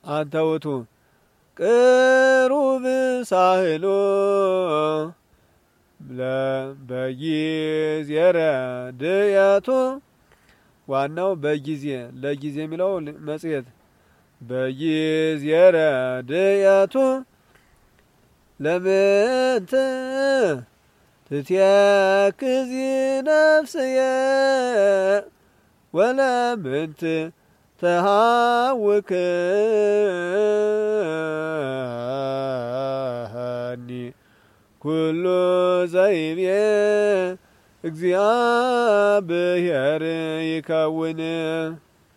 አንተ ውእቱ ቅሩብ ሳህሎ በጊዜ ረድኤቱ ዋናው በጊዜ ለጊዜ የሚለው መጽሔት በጊዜ ረድኤቱ ለምንት ትትየክዚ ነፍስየ ወለምንት ተሃውክኒ ኩሉ ዘይቤ እግዚአብሔር ይከውን